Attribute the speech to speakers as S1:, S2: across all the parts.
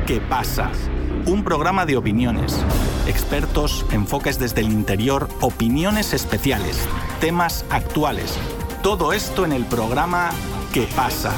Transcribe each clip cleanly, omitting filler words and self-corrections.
S1: ¿Qué pasa? Un programa de opiniones, expertos, enfoques desde el interior, opiniones especiales, temas actuales. Todo esto en el programa ¿Qué pasa?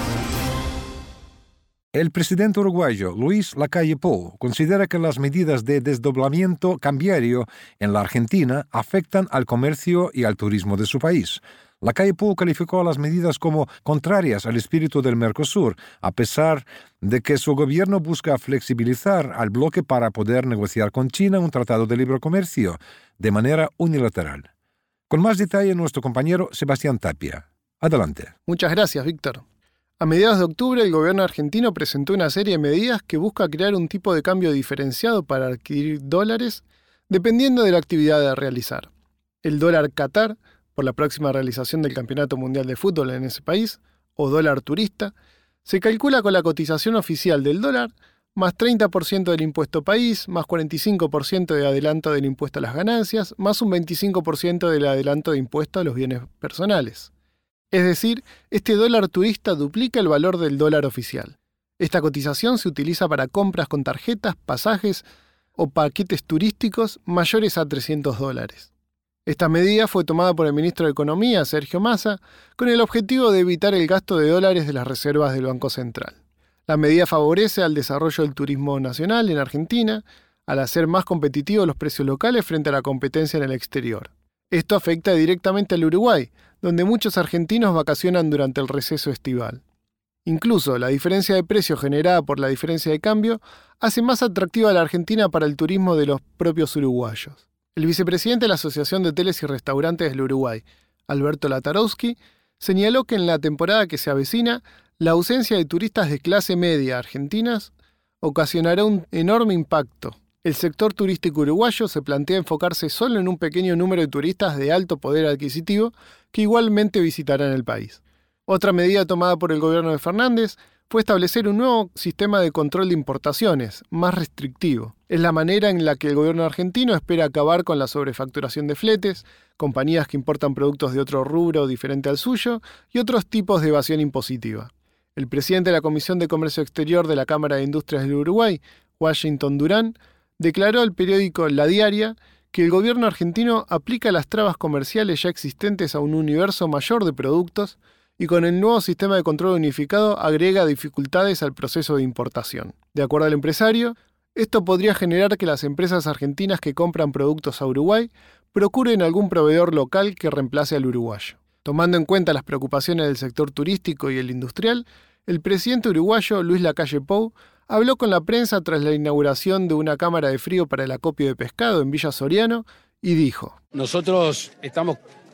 S2: El presidente uruguayo Luis Lacalle Pou considera que las medidas de desdoblamiento cambiario en la Argentina afectan al comercio y al turismo de su país. Lacalle Pou calificó las medidas como contrarias al espíritu del Mercosur, a pesar de que su gobierno busca flexibilizar al bloque para poder negociar con China un tratado de libre comercio de manera unilateral. Con más detalle, nuestro compañero Sebastián Tapia. Adelante.
S3: Muchas gracias, Víctor. A mediados de octubre, el gobierno argentino presentó una serie de medidas que busca crear un tipo de cambio diferenciado para adquirir dólares dependiendo de la actividad a realizar. El dólar Qatar, por la próxima realización del Campeonato Mundial de Fútbol en ese país, o dólar turista, se calcula con la cotización oficial del dólar, más 30% del impuesto país, más 45% de adelanto del impuesto a las ganancias, más un 25% del adelanto de impuesto a los bienes personales. Es decir, este dólar turista duplica el valor del dólar oficial. Esta cotización se utiliza para compras con tarjetas, pasajes o paquetes turísticos mayores a $300. Esta medida fue tomada por el ministro de Economía, Sergio Massa, con el objetivo de evitar el gasto de dólares de las reservas del Banco Central. La medida favorece al desarrollo del turismo nacional en Argentina, al hacer más competitivos los precios locales frente a la competencia en el exterior. Esto afecta directamente al Uruguay, donde muchos argentinos vacacionan durante el receso estival. Incluso la diferencia de precio generada por la diferencia de cambio hace más atractiva a la Argentina para el turismo de los propios uruguayos. El vicepresidente de la Asociación de Hoteles y Restaurantes del Uruguay, Alberto Latarowski, señaló que en la temporada que se avecina, la ausencia de turistas de clase media argentinas ocasionará un enorme impacto. El sector turístico uruguayo se plantea enfocarse solo en un pequeño número de turistas de alto poder adquisitivo que igualmente visitarán el país. Otra medida tomada por el gobierno de Fernández fue establecer un nuevo sistema de control de importaciones, más restrictivo. Es la manera en la que el gobierno argentino espera acabar con la sobrefacturación de fletes, compañías que importan productos de otro rubro diferente al suyo y otros tipos de evasión impositiva. El presidente de la Comisión de Comercio Exterior de la Cámara de Industrias del Uruguay, Washington Durán, declaró al periódico La Diaria que el gobierno argentino aplica las trabas comerciales ya existentes a un universo mayor de productos y con el nuevo sistema de control unificado agrega dificultades al proceso de importación. De acuerdo al empresario, esto podría generar que las empresas argentinas que compran productos a Uruguay procuren algún proveedor local que reemplace al uruguayo. Tomando en cuenta las preocupaciones del sector turístico y el industrial, el presidente uruguayo Luis Lacalle Pou habló con la prensa tras la inauguración de una cámara de frío para el acopio de pescado en Villa Soriano y dijo:
S4: Nosotros estamos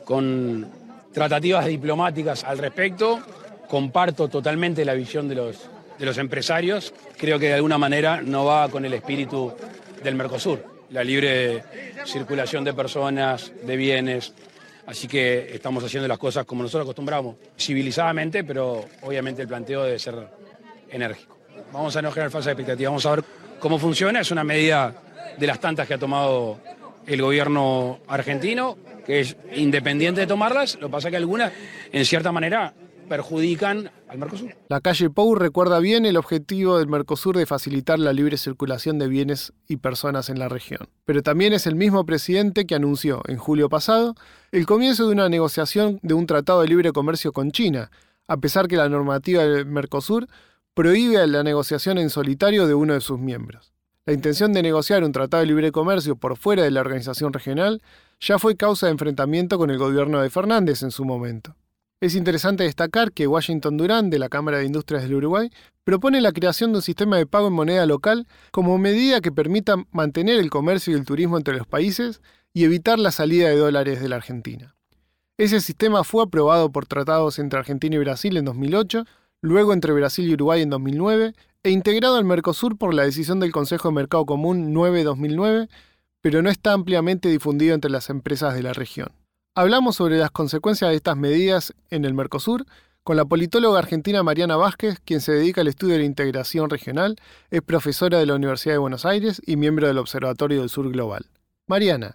S4: con tratativas diplomáticas al respecto. Comparto totalmente la visión de los empresarios. Creo que de alguna manera no va con el espíritu del Mercosur, la libre circulación de personas, de bienes. Así que estamos haciendo las cosas como nosotros acostumbramos, civilizadamente, pero obviamente el planteo debe ser enérgico. Vamos a no generar falsas expectativas, vamos a ver cómo funciona. Es una medida de las tantas que ha tomado el gobierno argentino, que es independiente de tomarlas. Lo que pasa es que algunas, en cierta manera, perjudican al Mercosur.
S3: Lacalle Pou recuerda bien el objetivo del Mercosur de facilitar la libre circulación de bienes y personas en la región. Pero también es el mismo presidente que anunció, en julio pasado, el comienzo de una negociación de un tratado de libre comercio con China, a pesar que la normativa del Mercosur prohíbe la negociación en solitario de uno de sus miembros. La intención de negociar un tratado de libre comercio por fuera de la organización regional ya fue causa de enfrentamiento con el gobierno de Fernández en su momento. Es interesante destacar que Washington Durán, de la Cámara de Industrias del Uruguay, propone la creación de un sistema de pago en moneda local como medida que permita mantener el comercio y el turismo entre los países y evitar la salida de dólares de la Argentina. Ese sistema fue aprobado por tratados entre Argentina y Brasil en 2008, luego entre Brasil y Uruguay en 2009, e integrado al Mercosur por la decisión del Consejo de Mercado Común 9/2009, pero no está ampliamente difundido entre las empresas de la región. Hablamos sobre las consecuencias de estas medidas en el Mercosur con la politóloga argentina Mariana Vázquez, quien se dedica al estudio de la integración regional, es profesora de la Universidad de Buenos Aires y miembro del Observatorio del Sur Global. Mariana,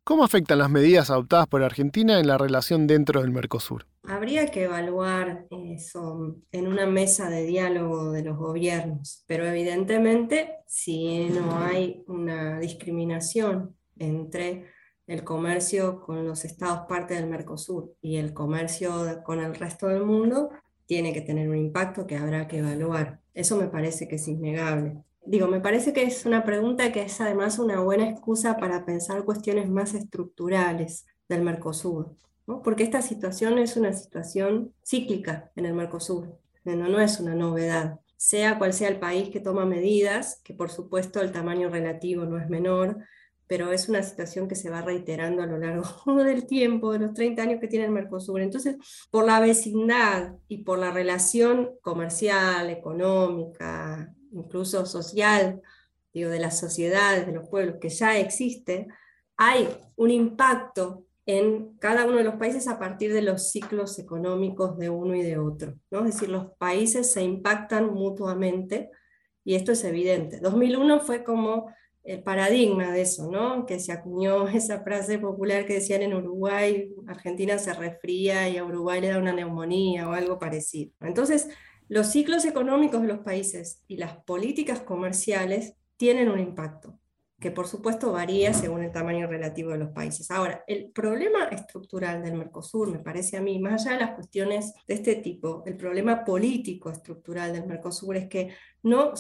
S3: ¿Cómo afectan las medidas adoptadas por Argentina en la relación dentro del Mercosur?
S5: Habría que evaluar eso en una mesa de diálogo de los gobiernos, pero evidentemente si no hay una discriminación entre el comercio con los estados parte del Mercosur y el comercio con el resto del mundo, tiene que tener un impacto que habrá que evaluar. Eso me parece que es innegable. Me parece que es una pregunta que es además una buena excusa para pensar cuestiones más estructurales del Mercosur, ¿no? Porque esta situación es una situación cíclica en el Mercosur, no es una novedad. Sea cual sea el país que toma medidas, que por supuesto el tamaño relativo no es menor, pero es una situación que se va reiterando a lo largo del tiempo, de los 30 años que tiene el Mercosur. Entonces, por la vecindad y por la relación comercial, económica, incluso social, de las sociedades, de los pueblos, que ya existe, hay un impacto en cada uno de los países a partir de los ciclos económicos de uno y de otro, ¿no? Es decir, los países se impactan mutuamente y esto es evidente. 2001 fue como el paradigma de eso, ¿no? Que se acuñó esa frase popular que decían en Uruguay, Argentina se resfría y a Uruguay le da una neumonía o algo parecido. Entonces, los ciclos económicos de los países y las políticas comerciales tienen un impacto, que por supuesto varía según el tamaño relativo de los países. Ahora, el problema estructural del Mercosur, me parece a mí, más allá de las cuestiones de este tipo, el problema político estructural del Mercosur es que no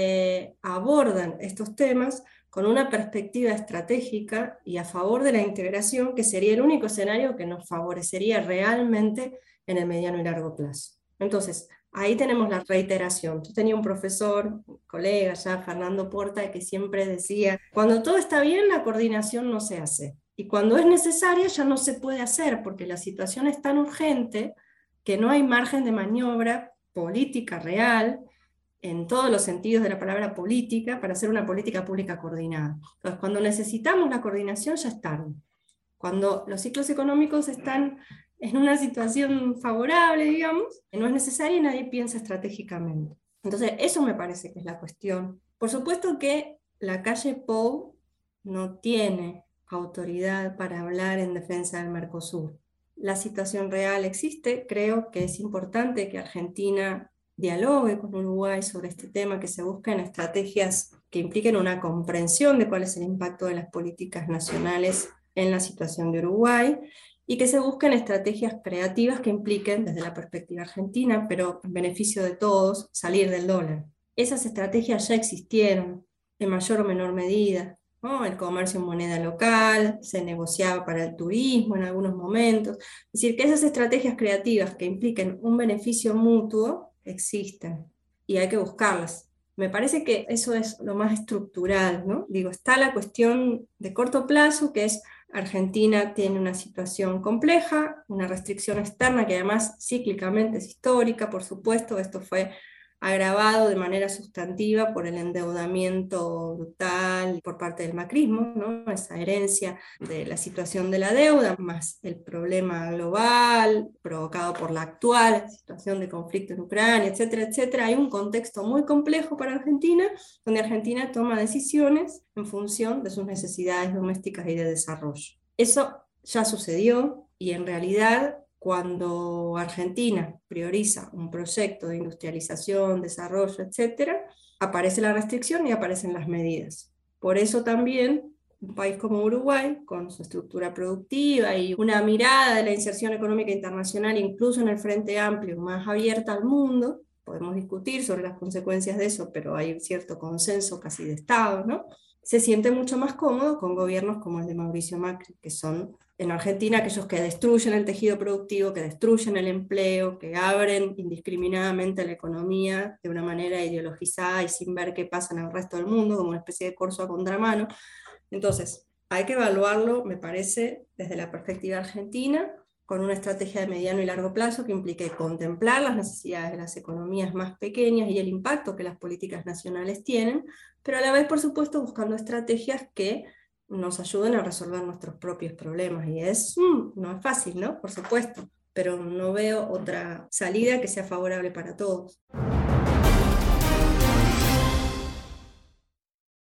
S5: se abordan estos temas con una perspectiva estratégica y a favor de la integración, que sería el único escenario que nos favorecería realmente en el mediano y largo plazo. Entonces, ahí tenemos la reiteración. Yo tenía un profesor, un colega ya, Fernando Porta, que siempre decía, cuando todo está bien, la coordinación no se hace. Y cuando es necesaria ya no se puede hacer, porque la situación es tan urgente que no hay margen de maniobra política real, en todos los sentidos de la palabra política, para hacer una política pública coordinada. Entonces, cuando necesitamos la coordinación ya es tarde. Cuando los ciclos económicos están en una situación favorable, digamos, no es necesaria y nadie piensa estratégicamente. Entonces, eso me parece que es la cuestión. Por supuesto que la calle Pou no tiene autoridad para hablar en defensa del Mercosur. La situación real existe, creo que es importante que Argentina dialogue con Uruguay sobre este tema, que se busquen estrategias que impliquen una comprensión de cuál es el impacto de las políticas nacionales en la situación de Uruguay, y que se busquen estrategias creativas que impliquen, desde la perspectiva argentina, pero en beneficio de todos, salir del dólar. Esas estrategias ya existieron, en mayor o menor medida, ¿no? El comercio en moneda local, se negociaba para el turismo en algunos momentos. Es decir, que esas estrategias creativas que impliquen un beneficio mutuo existen, y hay que buscarlas. Me parece que eso es lo más estructural, ¿no? Está la cuestión de corto plazo, que es Argentina tiene una situación compleja, una restricción externa que además cíclicamente es histórica, por supuesto. Esto fue agravado de manera sustantiva por el endeudamiento brutal por parte del macrismo, ¿no? Esa herencia de la situación de la deuda, más el problema global provocado por la actual situación de conflicto en Ucrania, etcétera, etcétera. Hay un contexto muy complejo para Argentina, donde Argentina toma decisiones en función de sus necesidades domésticas y de desarrollo. Eso ya sucedió, y en realidad cuando Argentina prioriza un proyecto de industrialización, desarrollo, etc., aparece la restricción y aparecen las medidas. Por eso también un país como Uruguay, con su estructura productiva y una mirada de la inserción económica internacional, incluso en el Frente Amplio, más abierta al mundo, podemos discutir sobre las consecuencias de eso, pero hay un cierto consenso casi de Estado, ¿no? Se siente mucho más cómodo con gobiernos como el de Mauricio Macri, que son en Argentina aquellos que destruyen el tejido productivo, que destruyen el empleo, que abren indiscriminadamente la economía de una manera ideologizada y sin ver qué pasa en el resto del mundo, como una especie de corso a contramano. Entonces, hay que evaluarlo, me parece, desde la perspectiva argentina, con una estrategia de mediano y largo plazo que implique contemplar las necesidades de las economías más pequeñas y el impacto que las políticas nacionales tienen, pero a la vez, por supuesto, buscando estrategias que nos ayuden a resolver nuestros propios problemas. Y no es fácil, ¿no? Por supuesto, pero no veo otra salida que sea favorable para todos.